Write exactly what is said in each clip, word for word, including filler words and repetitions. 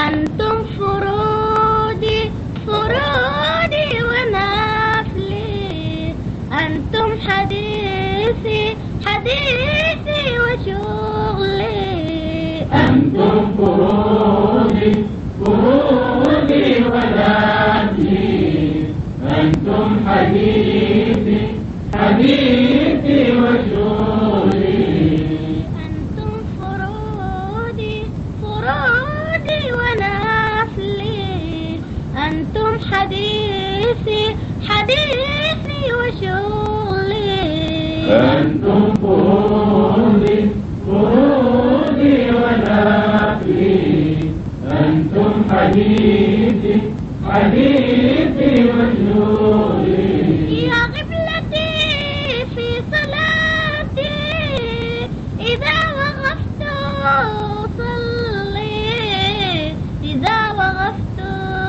أنتم فرودي فرودي ونافلي، أنتم حديثي حديثي وشغلي. أنتم فرودي فرودي ونافلي، أنتم حديثي حديثي وشغلي. أنتم فرودي فرودي ونافلي، أنتم حديثي حديثي وشغلي. أنتم فرودي فرودي ونافلي، أنتم حديثي حديثي وشغلي. يا قبلتي في صلاتي، إذا وقفت أصلي، إذا وقفت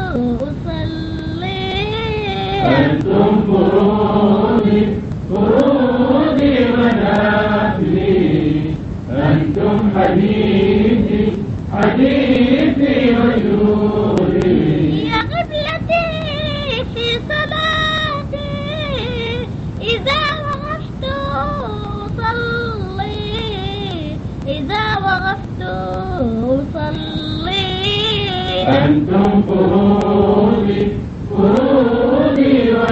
أصلي. أنتم فرودي فرودي ونافلي، أنتم حديثي حديثي وشغلي. يا قبلتي في صلاتي، إذا وقفت أصلي، إذا وقفت أصلي. أنتم فرودي فرودي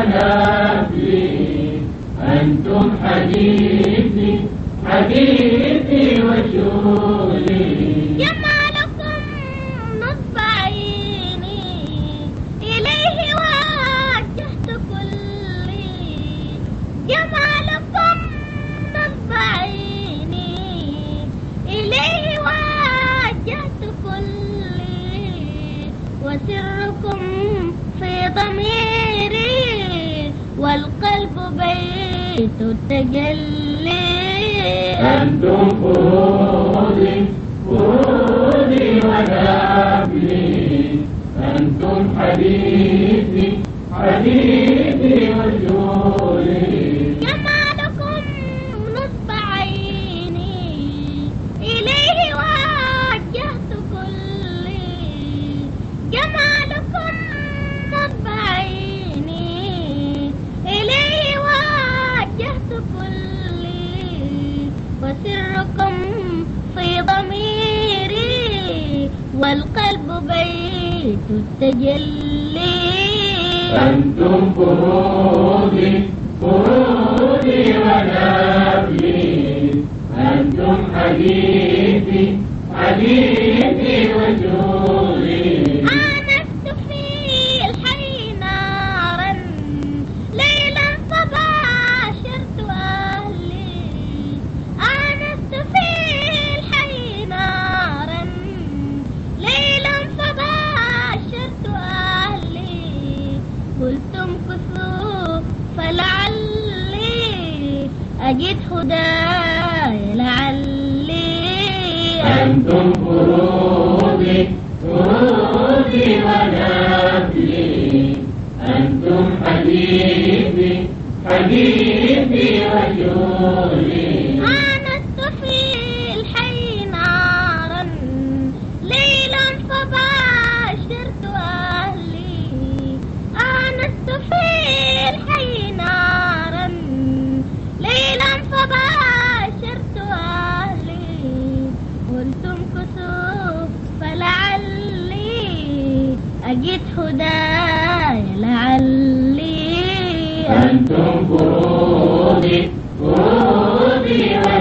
ونافلي، أنتم حديثي حديثي وشغلي. جمالكم نصب عيني، إليه وجهت كلي. جمالكم نصب عيني، إليه وجهت كلي. وسركم في ضميري، والقلب بيت التجلي. أنتم فرودي فرودي ونافلي، أنتم حديثي حديثي وشغلي. جمالكم نصب عيني، إليه وجهت كلي. جمالكم نصب عيني، إليه وجهت كلي. وسركم في ضميري، والقلب بيت التجلي. أنتم فرودي فرودي ونافلي، أنتم حديثي حديثي وشغلي. آنست في الحي نارا، ليلا فباشرت أهلي. آنست في الحي نارا، ليلا فباشرت أهلي. قلتم كثوا فلعلي أجد هداي لعلي. أنتم فرودي فرودي ونافلي، أنتم حديثي حديثي وشغلي. آنست في الحي نارا، ليلا فباشرت أهلي. آنست في الحي نارا، ليلا فباشرت أهلي. قلتم كسوف فلعلي أجد هداي لعلي. أنتم فرودي فرودي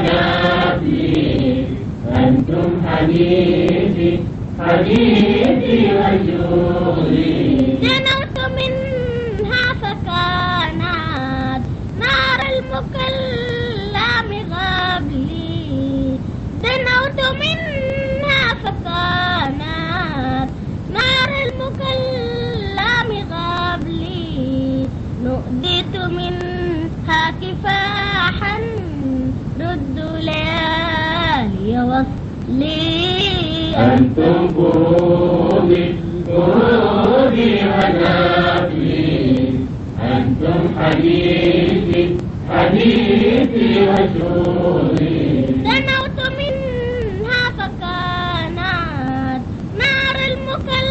ونافلي، أنتم حديثي حديثي وشغلي. دنوت منها فكانت نار المكلم غابلي. دنوت منها فكانت نار المكلم غابلي. نؤديت منها كفاحا، ردوا ليالي وصلي. أنتم فرودي فرودي ونافلي، أنتم حديثي حديثي وشغلي. دنوت منها فكانت نار المكلم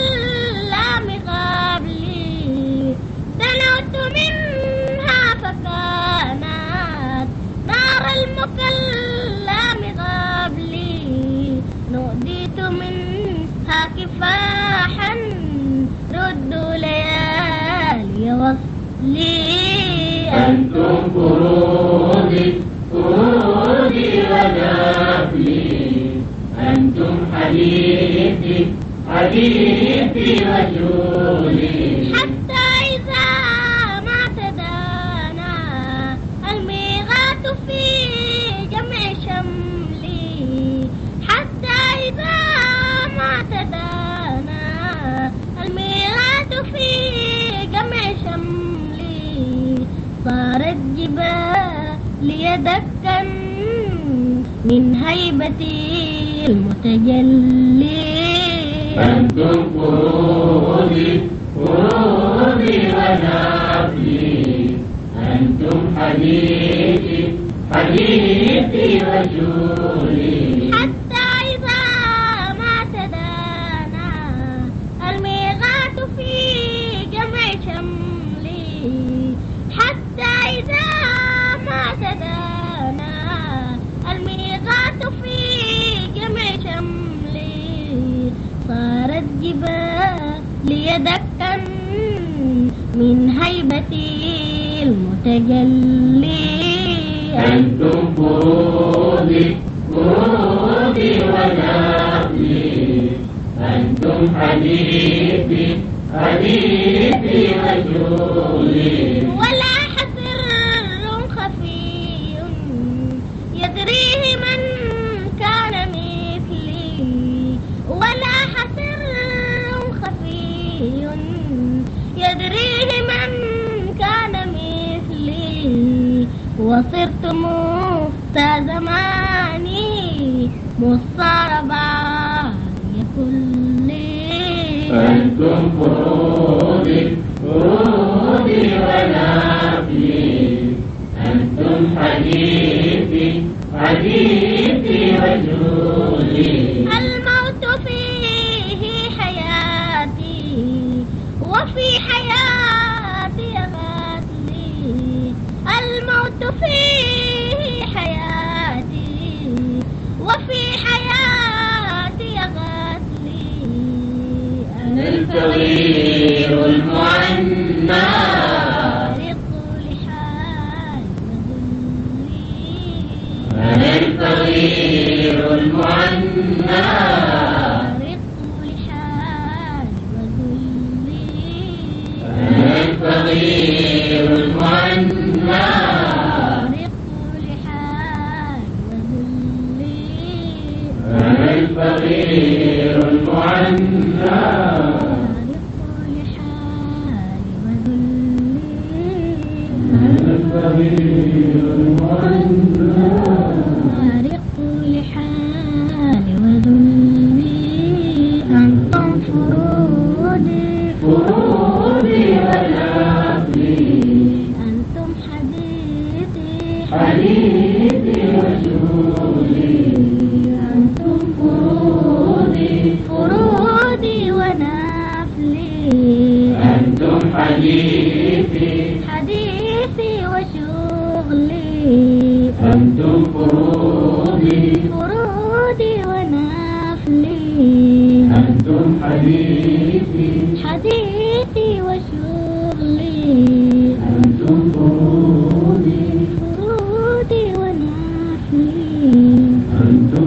كفاحا ردوا ليالي وصلي. أنتم فروضي فروضي ونافلي، أنتم حديثي حديثي وشغلي. حتى إذا ما تدانى الميغات في جمع شملي، حتى إذا ما تدانى الميغات في جمع شملي، صارت جبالي دكا من هيبتي المتجلي. أنتم فروضي فروضي ونافلي، أنتم حديثي حديثي وشغلي. حتى إذا ما تدانى الميغات في جمع شملي، حتى إذا ما تدانى الميغات في جمع شملي، صارت جبالي دكا من هيبتي المتجلي. أنتم فروضي فروضي ونافلي، أنتم حديثي حديثي وشغلي. ولا سر خفي يدريه من كان مثلي، ولا سر خفي يدريه من كان مثلي، وصرت مفتى زماني مضطربا كلي. أنتم فروضي فروضي ونافلي، أنتم حديثي حديثي وشغلي. الموت فيه حياتي وفي حياتي غاتلي، الموت فيه حياتي وفي حياتي غاتلي. أنا الفقير المعنى لطول حال وذلي، أنا الفقير المعنى لطول حال وذلي، أنا الفقير المعنى لطول حال وذلي، أنا الفقير المعنى لطول حال وذلي، أنا الفقير المعنى لطول حال وذلي. أنتم فروضي فروضي ونافلي، أنتم حديثي حديثي وشغلي. أنتم فروضي فروضي ونافلي، أنتم حديثي حديثي وشغلي. أنتم فروضي فروضي ونافلي، أنتم حديثي حديثي وشغلي. أنتم فروضي فروضي ونافلي، أنتم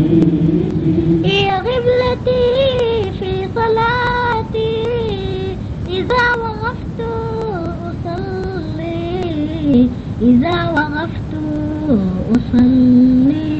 حديثي. يا غبلتي في صلاتي إذا وقفت أصلي، إذا وقفت أصلي.